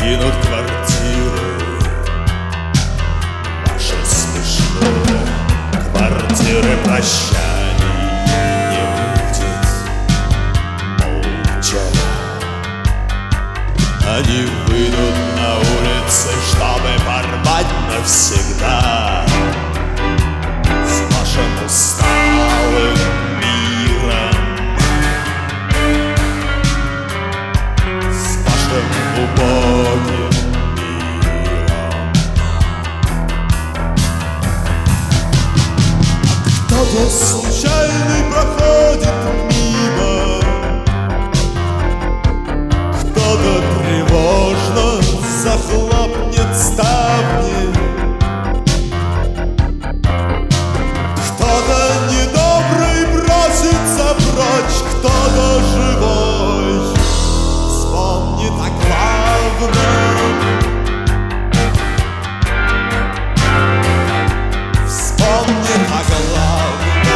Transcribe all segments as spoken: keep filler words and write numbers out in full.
покинут квартиры. Ваши смешные квартиры прощаний не будет. Молча они выйдут на улицы, чтобы порвать навсегда с вашим усталым миром, с вашим убогим миром. Кто-то случайный проходит мимо, кто-то тревожно захлопнет ставни, кто-то недобрый бросится прочь, кто-то живой вспомнит о главном, вспомнит о главном.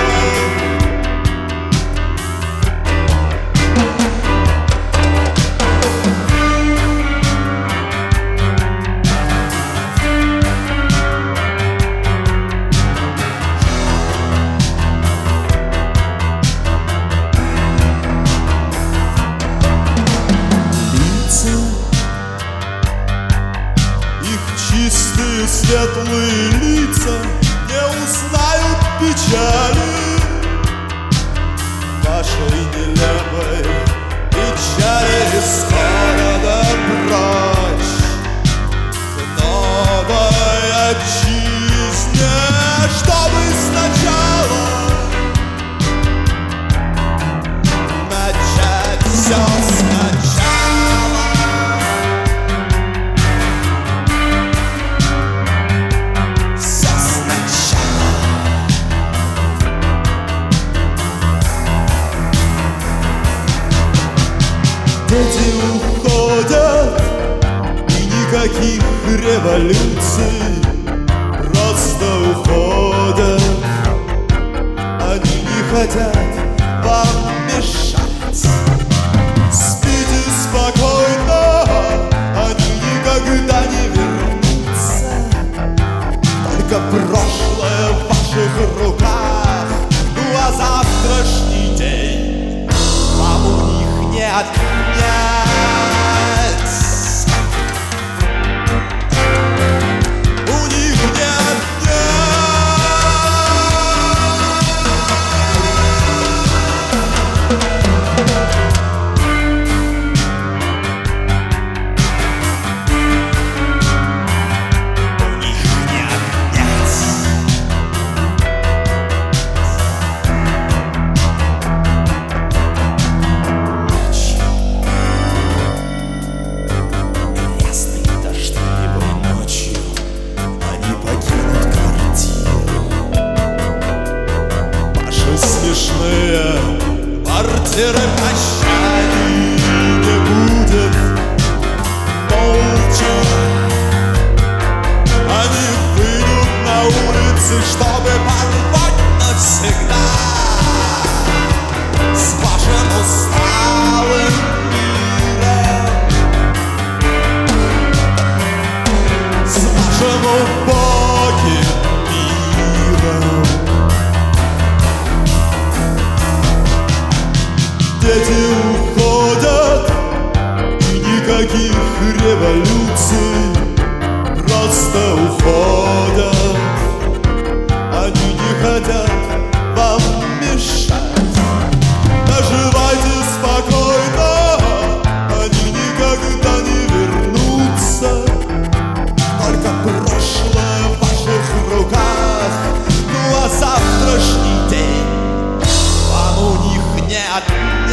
Чистые светлые лица не узнают печали, вашей нелепой печали из города прочь к новой отчизне, чтобы сначала начать все сначала. Дети уходят, и никаких революций, просто уходят. Они не хотят вам мешать. Спите спокойно, они никогда не вернутся. Только прошлое в ваших руках, ну а завтрашний день вам у них не отнять. У них не смешные квартиры прощаний не будет. Молча они выйдут на улицы, чтобы порвать навсегда с вашим усталым миром, с вашим убогим миром. Дети уходят, и никаких революций, просто уходят. Они не хотят вам мешать. Доживайте спокойно, они никогда не вернутся. Только прошлое в ваших руках, ну а завтрашний день вам у них не отнять.